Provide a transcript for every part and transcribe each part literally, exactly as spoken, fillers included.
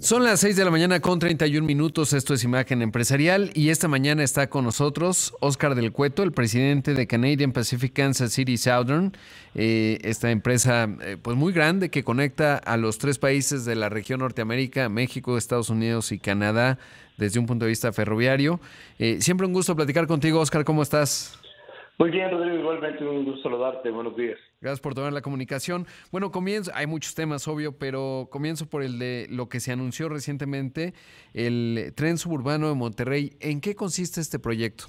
Son las seis de la mañana con treinta y un minutos, esto es Imagen Empresarial y esta mañana está con nosotros Óscar Del Cueto, el presidente de Canadian Pacific Kansas City Southern, eh, esta empresa eh, pues muy grande que conecta a los tres países de la región Norteamérica, México, Estados Unidos y Canadá desde un punto de vista ferroviario. Eh, siempre un gusto platicar contigo, Óscar, ¿cómo estás? Muy bien, Rodrigo, igualmente un gusto saludarte, buenos días. Gracias por tomar la comunicación. Bueno, comienzo, hay muchos temas, obvio, pero comienzo por el de lo que se anunció recientemente, el tren suburbano de Monterrey. ¿En qué consiste este proyecto?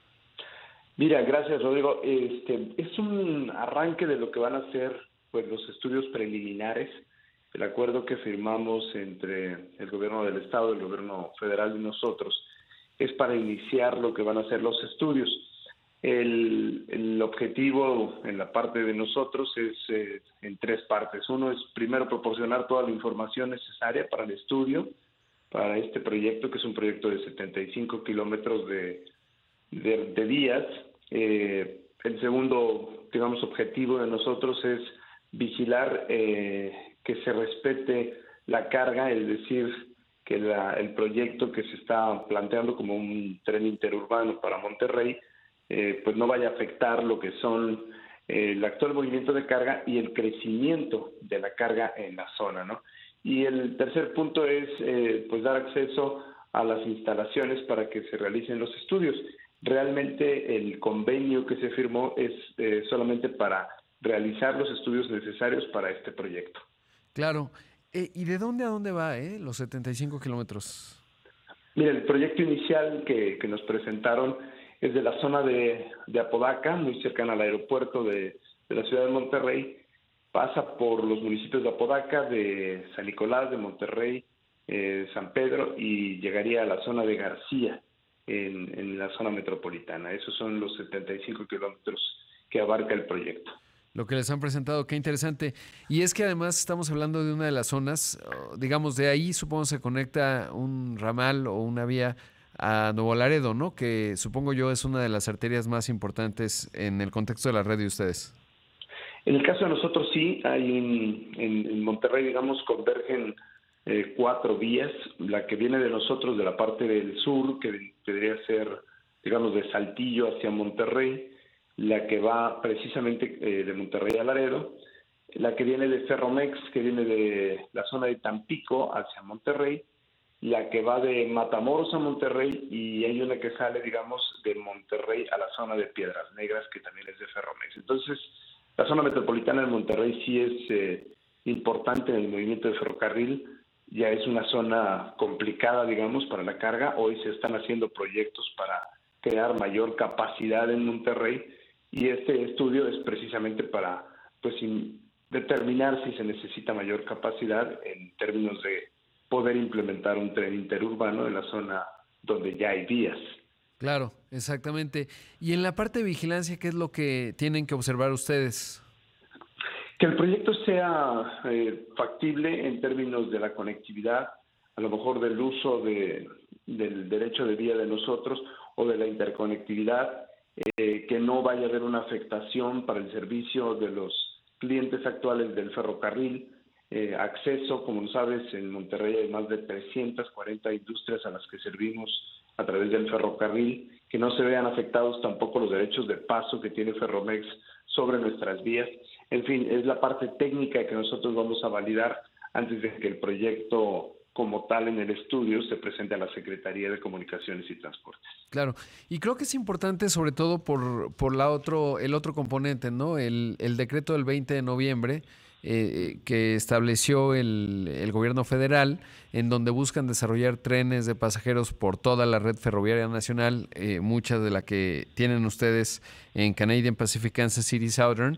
Mira, gracias, Rodrigo. Este, es un arranque de lo que van a ser pues, los estudios preliminares, el acuerdo que firmamos entre el gobierno del estado, el gobierno federal y nosotros, es para iniciar lo que van a ser los estudios. El, el objetivo en la parte de nosotros es eh, en tres partes. Uno es primero proporcionar toda la información necesaria para el estudio, para este proyecto, que es un proyecto de setenta y cinco kilómetros de, de, de vías. Eh, el segundo, digamos, objetivo de nosotros es vigilar eh, que se respete la carga, es decir, que la, el proyecto que se está planteando como un tren interurbano para Monterrey, Eh, pues no vaya a afectar lo que son eh, el actual movimiento de carga y el crecimiento de la carga en la zona, ¿no? Y el tercer punto es eh, pues dar acceso a las instalaciones para que se realicen los estudios. Realmente el convenio que se firmó es eh, solamente para realizar los estudios necesarios para este proyecto. Claro. Eh, ¿Y de dónde a dónde va eh, los setenta y cinco kilómetros? Mira, el proyecto inicial que, que nos presentaron es de la zona de, de Apodaca, muy cercana al aeropuerto de, de la ciudad de Monterrey. Pasa por los municipios de Apodaca, de San Nicolás, de Monterrey, eh, San Pedro, y llegaría a la zona de García, en, en la zona metropolitana. Esos son los setenta y cinco kilómetros que abarca el proyecto. Lo que les han presentado, qué interesante. Y es que además estamos hablando de una de las zonas, digamos, de ahí supongo se conecta un ramal o una vía a Nuevo Laredo, ¿no? Que supongo yo es una de las arterias más importantes en el contexto de la red de ustedes. En el caso de nosotros sí, hay en, en, en Monterrey, digamos, convergen eh, cuatro vías. La que viene de nosotros, de la parte del sur, que debería ser, digamos, de Saltillo hacia Monterrey, la que va precisamente eh, de Monterrey a Laredo, la que viene de Ferromex, que viene de la zona de Tampico hacia Monterrey, la que va de Matamoros a Monterrey, y hay una que sale, digamos, de Monterrey a la zona de Piedras Negras, que también es de Ferromex. Entonces, la zona metropolitana de Monterrey sí es eh, importante en el movimiento de ferrocarril, ya es una zona complicada, digamos, para la carga. Hoy se están haciendo proyectos para crear mayor capacidad en Monterrey, y este estudio es precisamente para pues determinar si se necesita mayor capacidad en términos de poder implementar un tren interurbano en la zona donde ya hay vías. Claro, exactamente. Y en la parte de vigilancia, ¿qué es lo que tienen que observar ustedes? Que el proyecto sea eh, factible en términos de la conectividad, a lo mejor del uso de, del derecho de vía de nosotros o de la interconectividad, eh, que no vaya a haber una afectación para el servicio de los clientes actuales del ferrocarril. Eh, acceso, como sabes, en Monterrey hay más de trescientas cuarenta industrias a las que servimos a través del ferrocarril, que no se vean afectados tampoco los derechos de paso que tiene Ferromex sobre nuestras vías. En fin, es la parte técnica que nosotros vamos a validar antes de que el proyecto como tal en el estudio se presente a la Secretaría de Comunicaciones y Transportes. Claro, y creo que es importante sobre todo por, por la otro, el otro componente, ¿no? El, el decreto del veinte de noviembre eh, que estableció el, el gobierno federal, en donde buscan desarrollar trenes de pasajeros por toda la red ferroviaria nacional, eh, mucha de la que tienen ustedes en Canadian Pacific Kansas City Southern,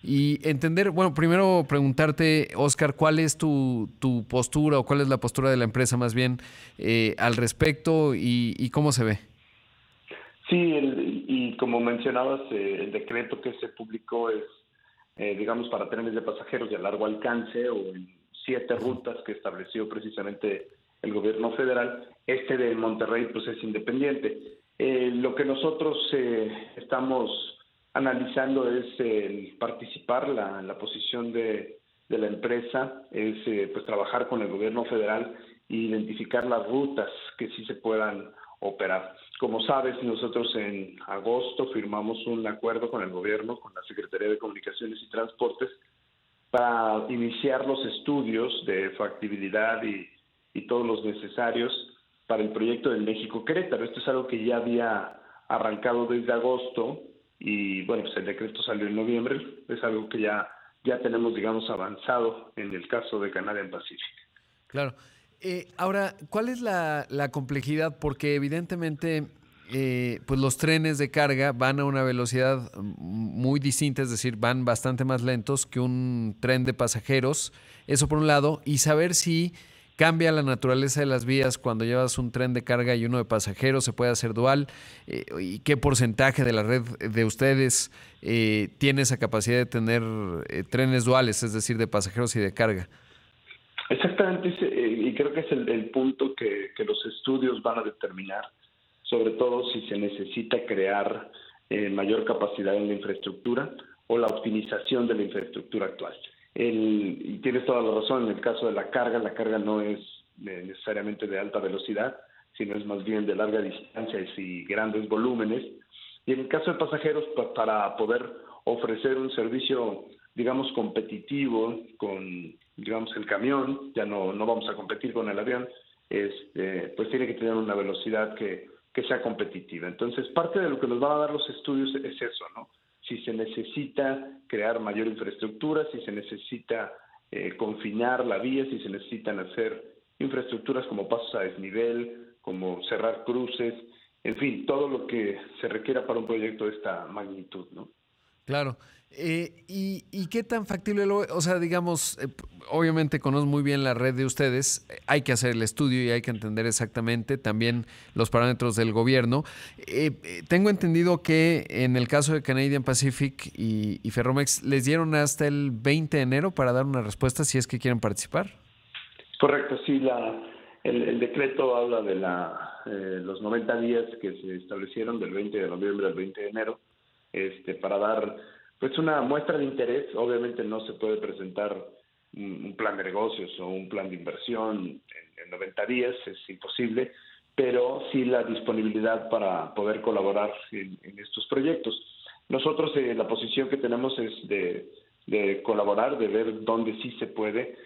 y entender, bueno, primero preguntarte, Óscar, ¿cuál es tu, tu postura o cuál es la postura de la empresa más bien eh, al respecto y, y cómo se ve? Sí, el, y como mencionabas, eh, el decreto que se publicó es, eh, digamos, para trenes de pasajeros de largo alcance o en siete rutas que estableció precisamente el gobierno federal. Este de Monterrey pues es independiente. Eh, lo que nosotros eh, estamos analizando es eh, participar, la, la posición de, de la empresa es eh, pues trabajar con el gobierno federal e identificar las rutas que sí se puedan operar. Como sabes, nosotros en agosto firmamos un acuerdo con el gobierno, con la Secretaría de Comunicaciones y Transportes, para iniciar los estudios de factibilidad y, y todos los necesarios para el proyecto del México-Querétaro. Esto es algo que ya había arrancado desde agosto y, bueno, pues el decreto salió en noviembre. Es algo que ya, ya tenemos, digamos, avanzado en el caso de Canadian Pacific. Claro. Eh, ahora, ¿cuál es la, la complejidad? Porque evidentemente eh, pues los trenes de carga van a una velocidad muy distinta, es decir, van bastante más lentos que un tren de pasajeros. Eso por un lado, y saber si cambia la naturaleza de las vías cuando llevas un tren de carga y uno de pasajeros, se puede hacer dual, eh, y qué porcentaje de la red de ustedes eh, tiene esa capacidad de tener eh, trenes duales, es decir, de pasajeros y de carga. Exactamente, y creo que es el, el punto que, que los estudios van a determinar, sobre todo si se necesita crear eh, mayor capacidad en la infraestructura o la optimización de la infraestructura actual. El, y tienes toda la razón, en el caso de la carga, la carga no es de, necesariamente de alta velocidad, sino es más bien de larga distancia y grandes volúmenes. Y en el caso de pasajeros, pa, para poder ofrecer un servicio, digamos, competitivo con, digamos, el camión, ya no, no vamos a competir con el avión, este, pues tiene que tener una velocidad que, que sea competitiva. Entonces, parte de lo que nos van a dar los estudios es eso, ¿no? Si se necesita crear mayor infraestructura, si se necesita eh, confinar la vía, si se necesitan hacer infraestructuras como pasos a desnivel, como cerrar cruces, en fin, todo lo que se requiera para un proyecto de esta magnitud, ¿no? Claro. Eh, y, ¿Y qué tan factible lo, o sea, digamos, eh, obviamente conozco muy bien la red de ustedes, eh, hay que hacer el estudio y hay que entender exactamente también los parámetros del gobierno. Eh, eh, tengo entendido que en el caso de Canadian Pacific y, y Ferromex les dieron hasta el veinte de enero para dar una respuesta si es que quieren participar. Correcto, sí, la, el, el decreto habla de la, eh, los noventa días que se establecieron del veinte de noviembre al veinte de enero este, para dar pues una muestra de interés. Obviamente no se puede presentar un, un plan de negocios o un plan de inversión en, en noventa días, es imposible, pero sí la disponibilidad para poder colaborar en, en estos proyectos. Nosotros eh, la posición que tenemos es de, de colaborar, de ver dónde sí se puede.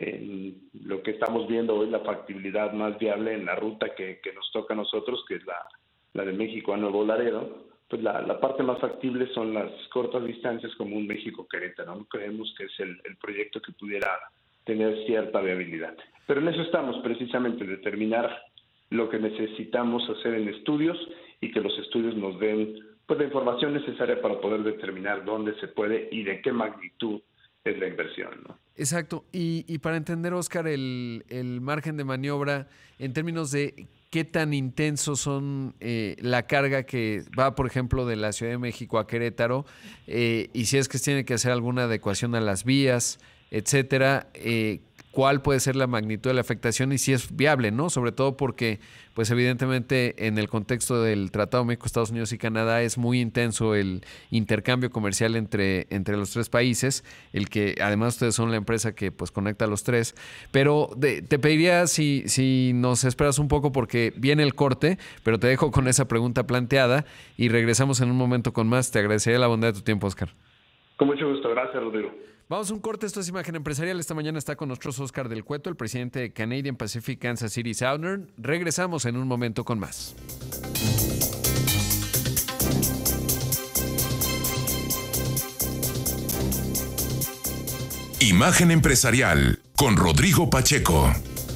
En lo que estamos viendo hoy, la factibilidad más viable en la ruta que, que nos toca a nosotros, que es la, la de México a Nuevo Laredo, pues la, la parte más factible son las cortas distancias como un México-Querétaro, ¿no? Creemos que es el, el proyecto que pudiera tener cierta viabilidad. Pero en eso estamos, precisamente, determinar lo que necesitamos hacer en estudios y que los estudios nos den pues la información necesaria para poder determinar dónde se puede y de qué magnitud es la inversión, ¿no? Exacto. Y, y para entender, Óscar, el, el margen de maniobra en términos de qué tan intensos son eh, la carga que va, por ejemplo, de la Ciudad de México a Querétaro, eh, y si es que se tiene que hacer alguna adecuación a las vías, etcétera, eh, cuál puede ser la magnitud de la afectación y si es viable, ¿no? Sobre todo porque, pues evidentemente, en el contexto del Tratado México, Estados Unidos y Canadá es muy intenso el intercambio comercial entre, entre los tres países, el que además ustedes son la empresa que pues conecta a los tres. Pero de, te pediría si, si nos esperas un poco porque viene el corte, pero te dejo con esa pregunta planteada y regresamos en un momento con más. Te agradecería la bondad de tu tiempo, Óscar. Con mucho gusto. Gracias, Rodrigo. Vamos a un corte, esto es Imagen Empresarial. Esta mañana está con nosotros Óscar del Cueto, el presidente de Canadian Pacific Kansas City Southern. Regresamos en un momento con más. Imagen Empresarial con Rodrigo Pacheco.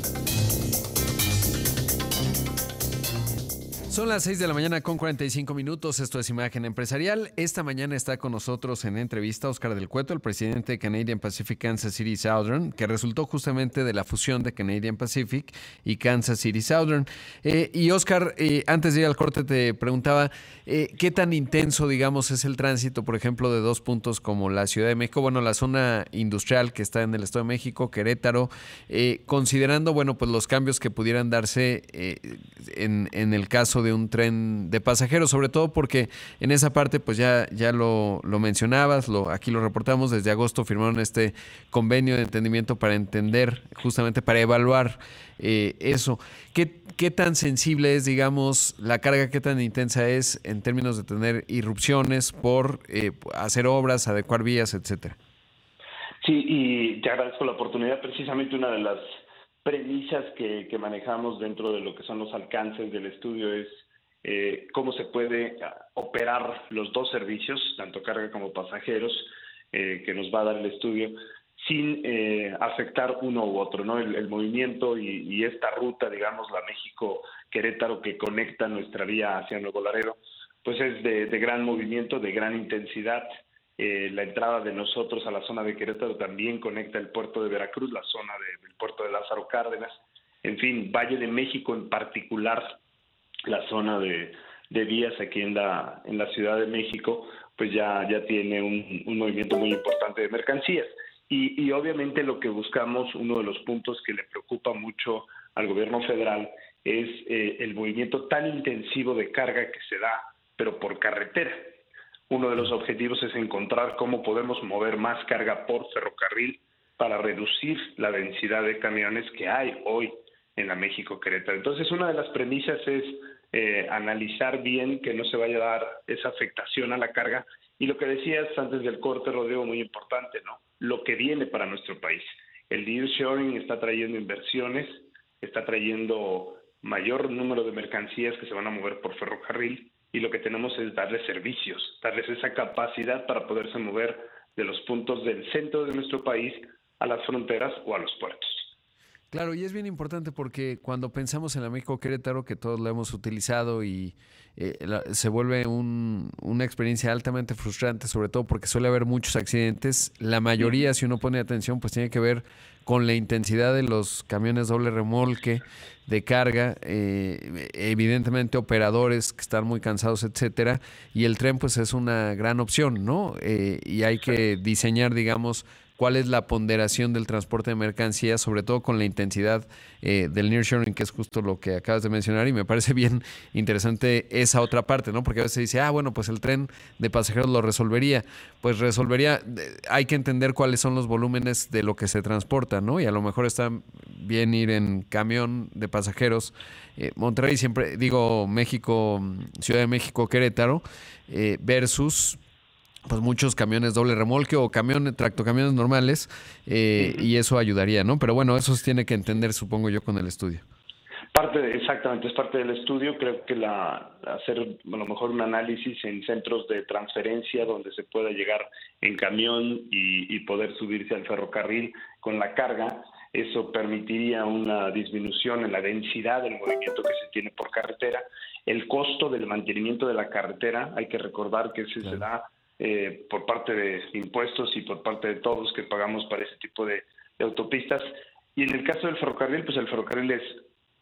Son las seis de la mañana con cuarenta y cinco minutos. Esto es Imagen Empresarial. Esta mañana está con nosotros en entrevista Óscar del Cueto, el presidente de Canadian Pacific Kansas City Southern, que resultó justamente de la fusión de Canadian Pacific y Kansas City Southern. Eh, y Óscar, eh, antes de ir al corte te preguntaba eh, qué tan intenso, digamos, es el tránsito, por ejemplo, de dos puntos como la Ciudad de México, bueno, la zona industrial que está en el Estado de México, Querétaro, eh, considerando, bueno, pues los cambios que pudieran darse eh, en, en el caso de de un tren de pasajeros, sobre todo porque en esa parte pues ya, ya lo, lo mencionabas, lo, aquí lo reportamos, desde agosto firmaron este convenio de entendimiento para entender, justamente para evaluar eh, eso. ¿Qué, ¿Qué tan sensible es, digamos, la carga, qué tan intensa es en términos de tener irrupciones por eh, hacer obras, adecuar vías, etcétera? Sí, y te agradezco la oportunidad. Precisamente una de las premisas que, que manejamos dentro de lo que son los alcances del estudio es eh, cómo se puede operar los dos servicios, tanto carga como pasajeros, eh, que nos va a dar el estudio, sin eh, afectar uno u otro, ¿no? El, el movimiento y, y esta ruta, digamos, la México-Querétaro, que conecta nuestra vía hacia Nuevo Laredo, pues es de, de gran movimiento, de gran intensidad. Eh, la entrada de nosotros a la zona de Querétaro también conecta el puerto de Veracruz, la zona de, del puerto de Lázaro Cárdenas. En fin, Valle de México en particular, la zona de, de vías aquí en la, en la Ciudad de México, pues ya, ya tiene un, un movimiento muy importante de mercancías. Y, y obviamente lo que buscamos, uno de los puntos que le preocupa mucho al gobierno federal es eh, el movimiento tan intensivo de carga que se da, pero por carretera. Uno de los objetivos es encontrar cómo podemos mover más carga por ferrocarril para reducir la densidad de camiones que hay hoy en la México-Querétaro. Entonces, una de las premisas es eh, analizar bien que no se vaya a dar esa afectación a la carga. Y lo que decías antes del corte, Rodrigo, muy importante, ¿no? Lo que viene para nuestro país. El nearshoring está trayendo inversiones, está trayendo mayor número de mercancías que se van a mover por ferrocarril, y lo que tenemos es darles servicios, darles esa capacidad para poderse mover de los puntos del centro de nuestro país a las fronteras o a los puertos. Claro, y es bien importante porque cuando pensamos en la México-Querétaro, que todos la hemos utilizado y eh, la, se vuelve un, una experiencia altamente frustrante, sobre todo porque suele haber muchos accidentes. La mayoría, si uno pone atención, pues tiene que ver con la intensidad de los camiones doble remolque de carga, eh, evidentemente operadores que están muy cansados, etcétera, y el tren pues es una gran opción, ¿no? Eh, y hay que diseñar, digamos, cuál es la ponderación del transporte de mercancías, sobre todo con la intensidad eh, del nearshoring, que es justo lo que acabas de mencionar, y me parece bien interesante esa otra parte, ¿no? Porque a veces se dice, ah, bueno, pues el tren de pasajeros lo resolvería. Pues resolvería, hay que entender cuáles son los volúmenes de lo que se transporta, ¿no? Y a lo mejor está bien ir en camión de pasajeros. Eh, Monterrey siempre, digo, México, Ciudad de México, Querétaro, eh, versus pues muchos camiones doble remolque o camiones, tractocamiones normales, eh, uh-huh. y eso ayudaría, ¿no? Pero bueno, eso se tiene que entender, supongo yo, con el estudio. Parte de, exactamente, es parte del estudio. Creo que la hacer a lo mejor un análisis en centros de transferencia donde se pueda llegar en camión y, y poder subirse al ferrocarril con la carga, eso permitiría una disminución en la densidad del movimiento que se tiene por carretera. El costo del mantenimiento de la carretera, hay que recordar que ese claro. se da Eh, por parte de impuestos y por parte de todos que pagamos para ese tipo de, de autopistas. Y en el caso del ferrocarril, pues el ferrocarril es,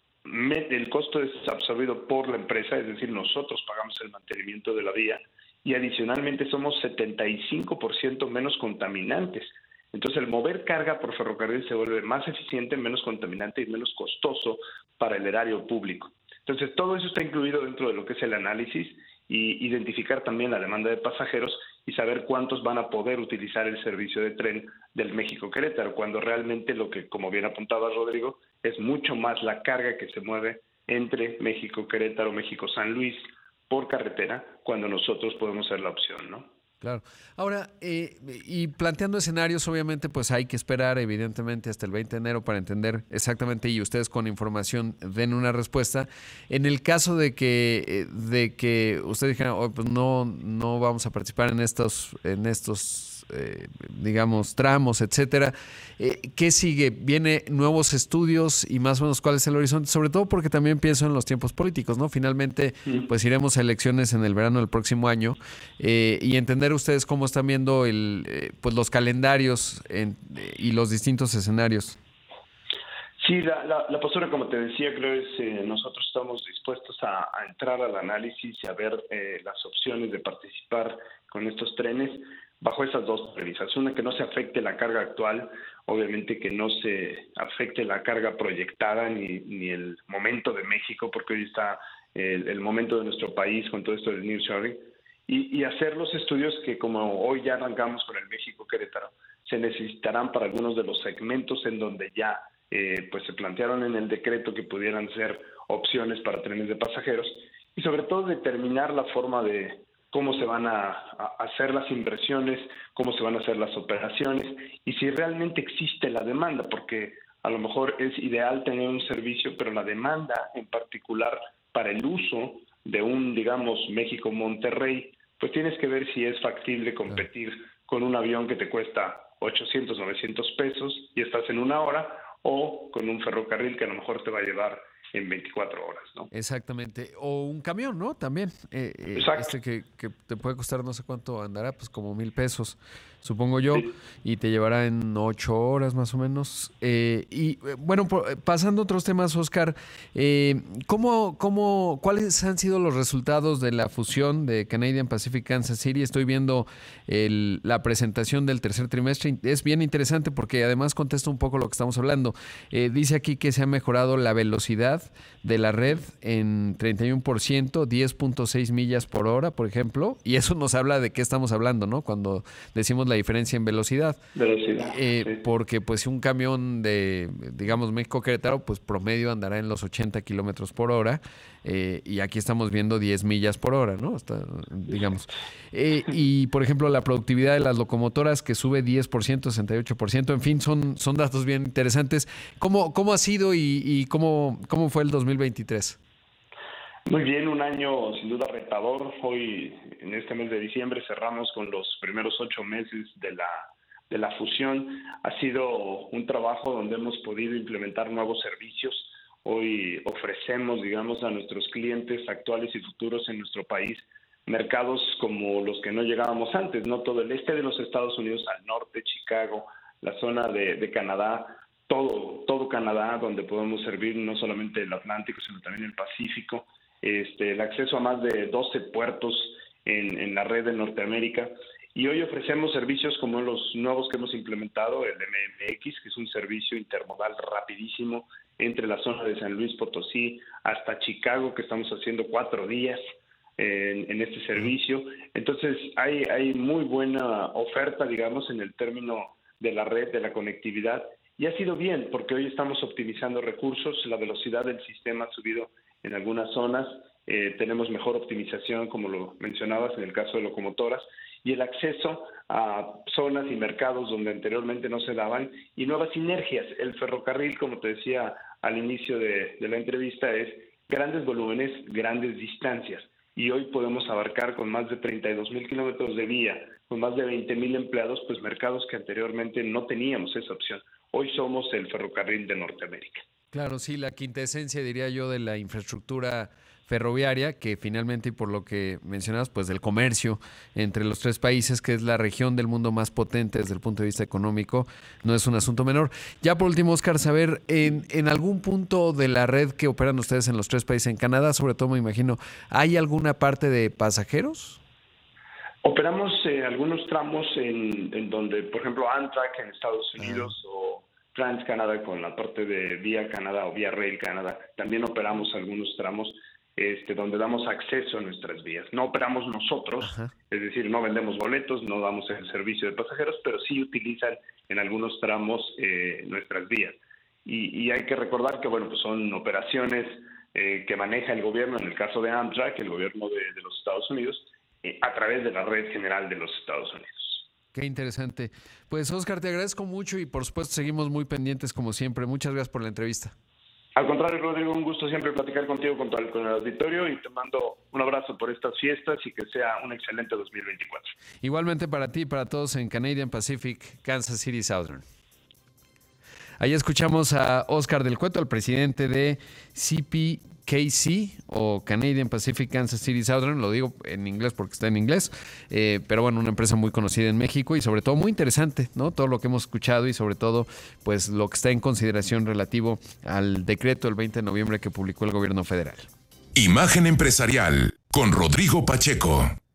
el costo es absorbido por la empresa, es decir, nosotros pagamos el mantenimiento de la vía y adicionalmente somos setenta y cinco por ciento menos contaminantes. Entonces el mover carga por ferrocarril se vuelve más eficiente, menos contaminante y menos costoso para el erario público. Entonces todo eso está incluido dentro de lo que es el análisis y identificar también la demanda de pasajeros y saber cuántos van a poder utilizar el servicio de tren del México-Querétaro, cuando realmente lo que, como bien apuntaba Rodrigo, es mucho más la carga que se mueve entre México-Querétaro, México-San Luis por carretera, cuando nosotros podemos ser la opción, ¿no? Claro. Ahora, eh, y planteando escenarios, obviamente, pues hay que esperar, evidentemente, hasta el veinte de enero para entender exactamente y ustedes con información den una respuesta. En el caso de que de que ustedes dijeran, oh, pues no no vamos a participar en estos en estos eh, digamos tramos, etcétera. Eh, ¿Qué sigue? ¿Viene nuevos estudios y más o menos cuál es el horizonte? Sobre todo porque también pienso en los tiempos políticos, ¿no? Finalmente, sí. pues iremos a elecciones en el verano del próximo año eh, y entender ustedes cómo están viendo el, eh, pues los calendarios en, eh, y los distintos escenarios. Sí, la, la, la postura, como te decía, creo es eh, nosotros estamos dispuestos a, a entrar al análisis y a ver eh, las opciones de participar con estos trenes bajo esas dos premisas. Una, que no se afecte la carga actual. obviamente que no se afecte la carga proyectada ni, ni el momento de México, porque hoy está el, el momento de nuestro país con todo esto del nearshoring, y, y hacer los estudios que, como hoy ya arrancamos con el México-Querétaro, se necesitarán para algunos de los segmentos en donde ya eh, pues se plantearon en el decreto que pudieran ser opciones para trenes de pasajeros, y sobre todo determinar la forma de cómo se van a, a hacer las inversiones, cómo se van a hacer las operaciones y si realmente existe la demanda, porque a lo mejor es ideal tener un servicio, pero la demanda en particular para el uso de un, digamos, México-Monterrey, pues tienes que ver si es factible competir con un avión que te cuesta ochocientos, novecientos pesos y estás en una hora, o con un ferrocarril que a lo mejor te va a llevar en veinticuatro horas, ¿no? Exactamente. O un camión, ¿no? También. Eh, eh, este que, que te puede costar no sé cuánto andará, pues como mil pesos, supongo yo, sí. Y te llevará en ocho horas más o menos. Eh, y eh, bueno, por, pasando a otros temas, Oscar, eh, ¿cómo, cómo, ¿cuáles han sido los resultados de la fusión de Canadian Pacific Kansas City? Estoy viendo el, la presentación del tercer trimestre. Es bien interesante porque además contesta un poco lo que estamos hablando. Eh, dice aquí que se ha mejorado la velocidad de la red en treinta y uno por ciento, diez punto seis millas por hora, por ejemplo, y eso nos habla de qué estamos hablando, ¿no? Cuando decimos la diferencia en velocidad. Velocidad. Eh, sí. Porque pues un camión de, digamos, México-Querétaro, pues promedio andará en los ochenta kilómetros por hora, eh, y aquí estamos viendo diez millas por hora, ¿no? Hasta, digamos. Eh, y, por ejemplo, la productividad de las locomotoras que sube diez por ciento, sesenta y ocho por ciento, en fin, son, son datos bien interesantes. ¿Cómo, cómo ha sido y, y cómo, cómo fue el dos mil veintitrés? Muy bien, un año sin duda retador. Hoy, en este mes de diciembre, cerramos con los primeros ocho meses de la, de la fusión. Ha sido un trabajo donde hemos podido implementar nuevos servicios. Hoy ofrecemos, digamos, a nuestros clientes actuales y futuros en nuestro país mercados como los que no llegábamos antes, ¿no? Todo el este de los Estados Unidos al norte, Chicago, la zona de, de Canadá, todo, todo Canadá, donde podemos servir no solamente el Atlántico, sino también el Pacífico. Este, el acceso a más de doce puertos en, en la red de Norteamérica, y hoy ofrecemos servicios como los nuevos que hemos implementado, el M M X, que es un servicio intermodal rapidísimo entre la zona de San Luis Potosí hasta Chicago, que estamos haciendo cuatro días en, en este servicio. Entonces hay, hay muy buena oferta, digamos, en el término de la red, de la conectividad, y ha sido bien, porque hoy estamos optimizando recursos, la velocidad del sistema ha subido en algunas zonas, eh, tenemos mejor optimización, como lo mencionabas, en el caso de locomotoras, y el acceso a zonas y mercados donde anteriormente no se daban, y nuevas sinergias. El ferrocarril, como te decía al inicio de, de la entrevista, es grandes volúmenes, grandes distancias, y hoy podemos abarcar con más de treinta y dos mil kilómetros de vía, con más de veinte mil empleados, pues mercados que anteriormente no teníamos esa opción. Hoy somos el ferrocarril de Norteamérica. Claro, sí, la quintesencia, diría yo, de la infraestructura ferroviaria, que finalmente, y por lo que mencionabas, pues del comercio entre los tres países, que es la región del mundo más potente desde el punto de vista económico, no es un asunto menor. Ya por último, Oscar, saber, en, en algún punto de la red que operan ustedes en los tres países, en Canadá sobre todo, me imagino, ¿hay alguna parte de pasajeros? Operamos eh, algunos tramos en, en donde, por ejemplo, Amtrak en Estados Unidos ah. o TransCanada con la parte de Vía Canadá o Vía Rail Canadá. También operamos algunos tramos este, donde damos acceso a nuestras vías. No operamos nosotros, Ajá. es decir, no vendemos boletos, no damos el servicio de pasajeros, pero sí utilizan en algunos tramos eh, nuestras vías. Y, y hay que recordar que bueno, pues son operaciones eh, que maneja el gobierno, en el caso de Amtrak, el gobierno de, de los Estados Unidos, eh, a través de la red general de los Estados Unidos. Qué interesante. Pues, Oscar, te agradezco mucho y, por supuesto, seguimos muy pendientes como siempre. Muchas gracias por la entrevista. Al contrario, Rodrigo, un gusto siempre platicar contigo, con, todo el, con el auditorio, y te mando un abrazo por estas fiestas y que sea un excelente dos mil veinticuatro. Igualmente para ti y para todos en Canadian Pacific, Kansas City Southern. Ahí escuchamos a Oscar del Cueto, el presidente de C P K C o Canadian Pacific Kansas City Southern, lo digo en inglés porque está en inglés, eh, pero bueno, una empresa muy conocida en México y sobre todo muy interesante, ¿no? Todo lo que hemos escuchado y sobre todo pues lo que está en consideración relativo al decreto del veinte de noviembre que publicó el gobierno federal. Imagen empresarial con Rodrigo Pacheco.